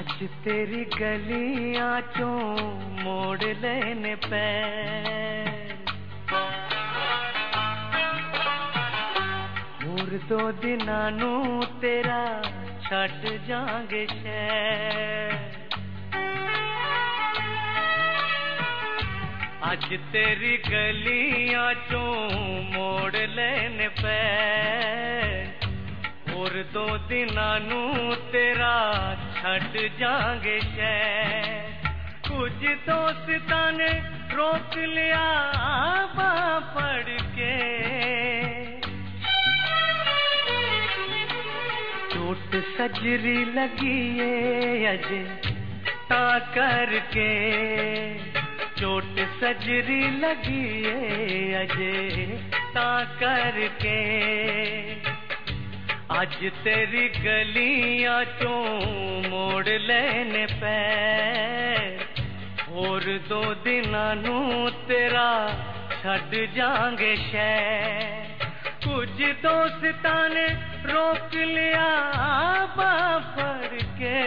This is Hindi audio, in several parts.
आज तेरी गलियां चों मोड़ लेने पैर, होर दो दिनां नू तेरा छड्ड जांगे शहर। आज तेरी गलियां चों मोड़ लेने पैर, और दो दिनां नू तेरा छड्ड जांगे शहर। कुछ दोस्तां ने रोक लिया बांह फड़ के, चोट सजरी लगी है अजे ता करके, चोट सजरी लगी है अजे ता करके। आज तेरी गलियां चों मोड़ लेने पैर, और दो दिनां नू तेरा छड्ड जांगे शहर। कुछ दोस्तां ने रोक लिया बांह फड़ के,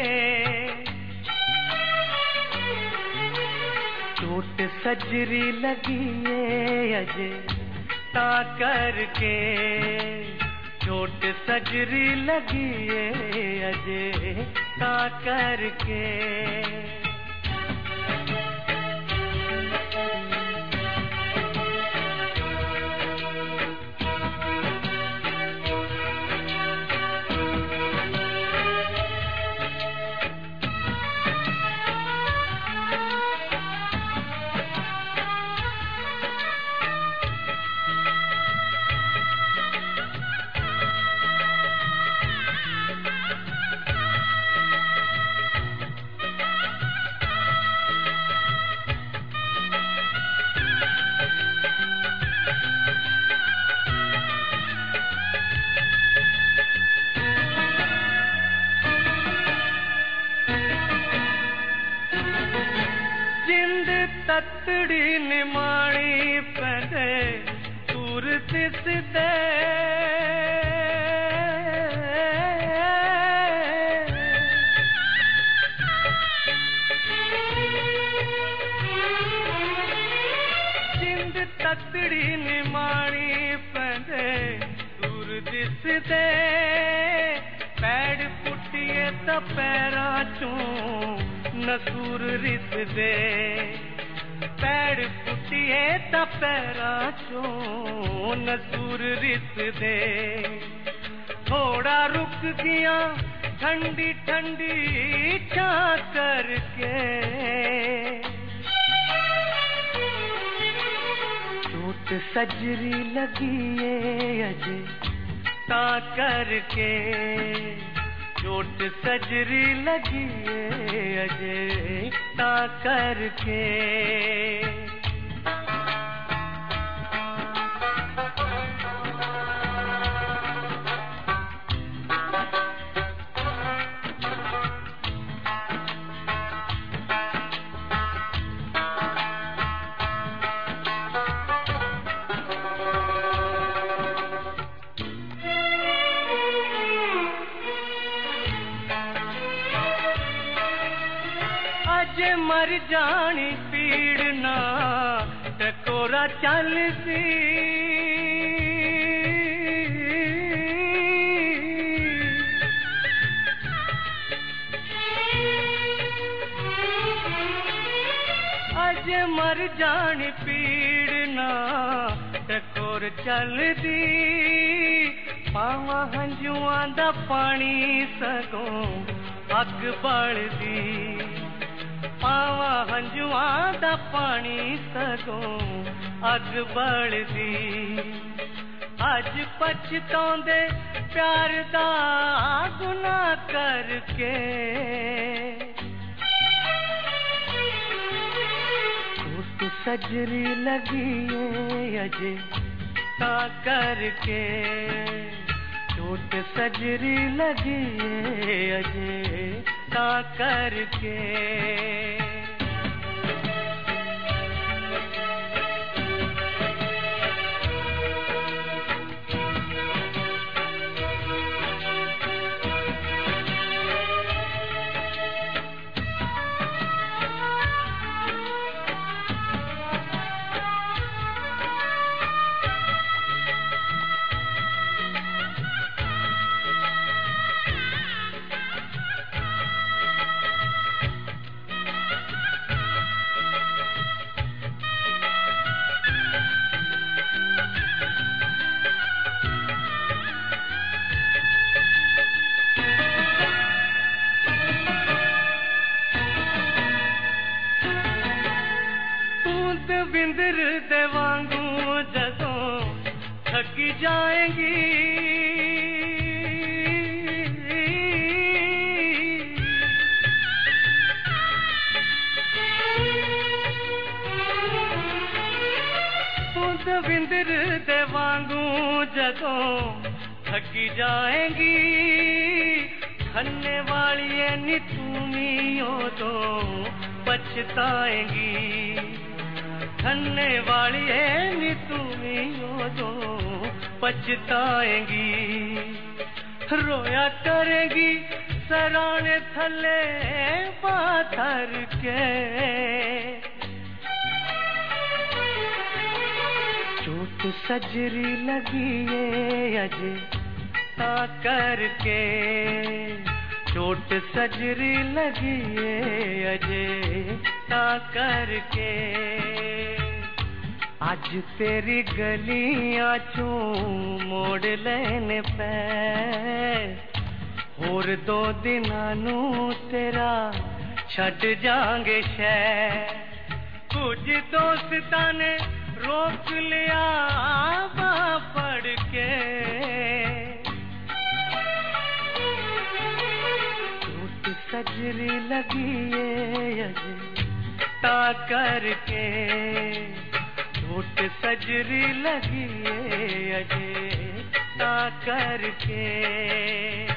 चोट सजरी लगी है अजे ता करके, चोट सजरी लगी है अजे ता करके। ततड़ी निमाणी पदे दूर दिसदे, जिंद ततड़ी निमाणी पदे दूर दिसदे। पैड़ पुट्टिए त पैरां चों नसूर रिसदे, पैड़ पुट्टिए ता पैरां चों नसूर रिसदे। थोड़ा रुक गया ठंडी ठंडी छां करके, चोट सजरी लगी है अजे ता करके, चोट सजरी लगी है अजे ता करके। अजे मर जानी पीड़ ना टकोरा चलदी, अजे मर जानी पीड़ ना टकोर चलदी। पावां हंजुआं दा पानी सगों अग बलदी, पावां हंजुआं दा पानी सगों अग बलदी। अज पछतौंदे प्यार दा गुनाह करके, चोट सजरी लगी है अजे ता करके, चोट सजरी लगी है अजे ता करके। विंदर दे वांगू जदों थकी जाएंगी, खन्ने वाली नी तुमी उदों पछताएंगी, खन्ने वाली नी तुमी उदों पछताएंगी। रोया करेगी सराने थले पाथर के, चोट सजरी लगी है अजे ता करके, चोट सजरी लगी है अजे ता करके। आज तेरी गलियां चू मोड़ लेने पे, होर 2 दिनां नू तेरा छड़ जांगे शहर। कुछ दोस्तां ने रोक लिया पड़ के, चोट सजरी लगी है अजे ता करके, चोट सजरी लगी है अजे ता करके।